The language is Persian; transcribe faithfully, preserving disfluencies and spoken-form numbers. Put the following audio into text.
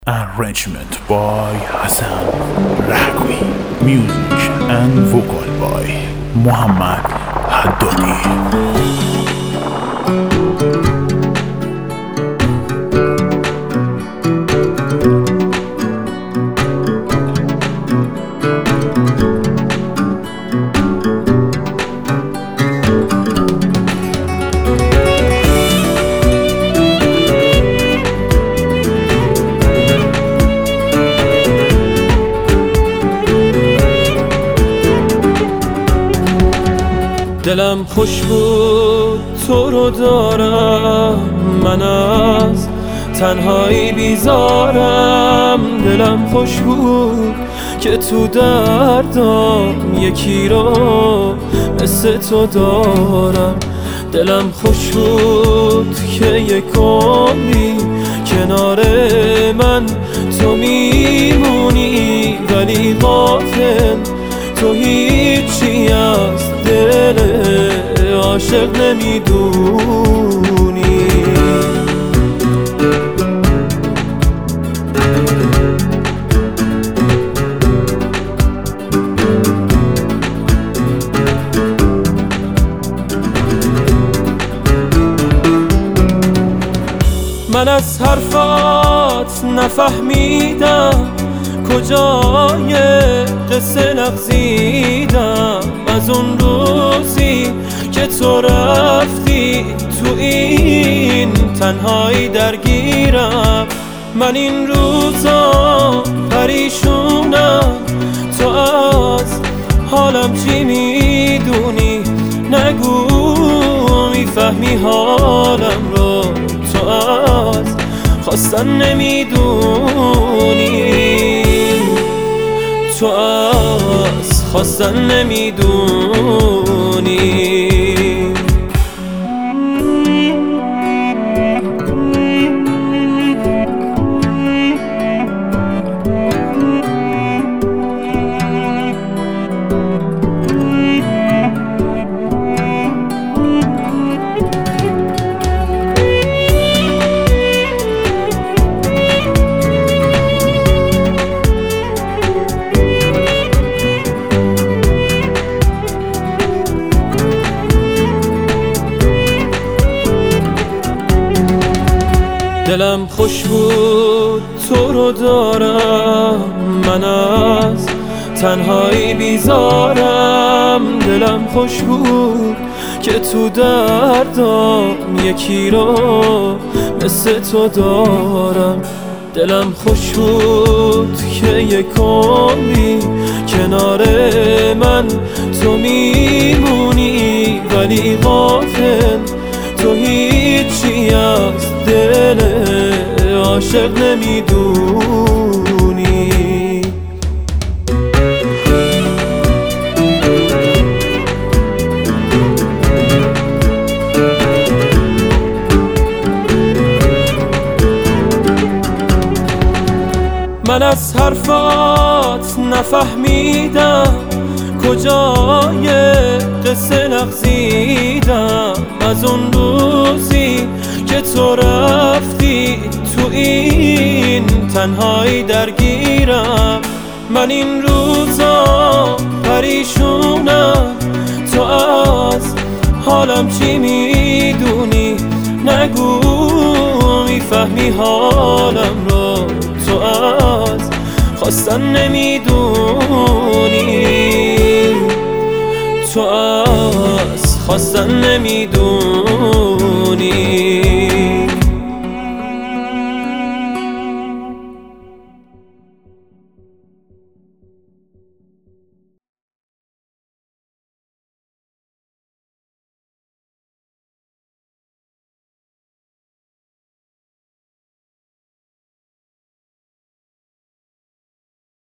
Arrangement by Hassan Rahgui. Music and vocal by Muhammad Haddadi. دلم خوش بود تو رو دارم، من از تنهایی بیزارم. دلم خوش بود که تو دردام یکی رو مثل تو دارم. دلم خوش بود که یک عمری کنار من تو میمونی، ولی غافل تو هیچی از دل عاشق نمیدونی. من از حرفات نفهمیدم کجای قصه لغزیدم. از اون روزی که تو رفتی تو این تنهایی درگیرم. من این روزا پریشونم، تو از حالم چی میدونی؟ نگو میفهمی حالم رو، تو از خواستن نمیدونی، تو از خواستن نمیدونی. دلم خوش بود تو رو دارم، من از تنهایی بیزارم. دلم خوش بود که تو دردام یکی رو مثل تو دارم. دلم خوش بود که یک عمری کنار من تو میمونی، ولی غافل تو هیچی از دل عاشق نمیدونی. من از حرفات نفهمیدم کجای قصه لغزیدم. از اون روزی که تو رفتی تو این تنهایی درگیرم. من این روزا پریشونم، تو از حالم چی میدونی؟ نگو میفهمی حالم رو، تو از خواستن نمیدونی، تو از خواستن نمیدونی.